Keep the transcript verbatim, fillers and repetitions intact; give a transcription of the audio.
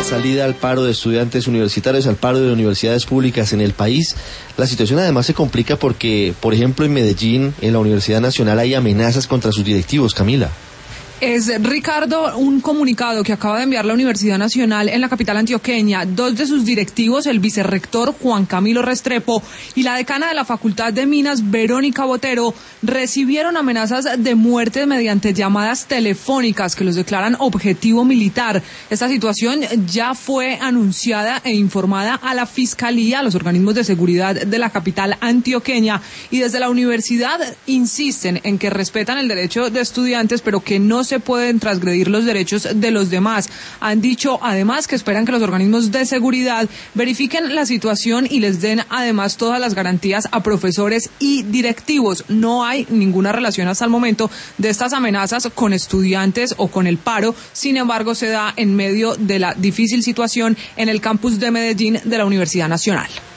la salida al paro de estudiantes universitarios, al paro de universidades públicas en el país. La situación además se complica porque, por ejemplo, en Medellín, en la Universidad Nacional, hay amenazas contra sus directivos. Camila. Es, Ricardo, un comunicado que acaba de enviar la Universidad Nacional en la capital antioqueña. Dos de sus directivos, el vicerrector Juan Camilo Restrepo y la decana de la Facultad de Minas, Verónica Botero, recibieron amenazas de muerte mediante llamadas telefónicas que los declaran objetivo militar. Esta situación ya fue anunciada e informada a la Fiscalía, a los organismos de seguridad de la capital antioqueña, y desde la universidad insisten en que respetan el derecho de estudiantes, pero que no se se pueden transgredir los derechos de los demás. Han dicho además que esperan que los organismos de seguridad verifiquen la situación y les den además todas las garantías a profesores y directivos. No hay ninguna relación hasta el momento de estas amenazas con estudiantes o con el paro. Sin embargo, se da en medio de la difícil situación en el campus de Medellín de la Universidad Nacional.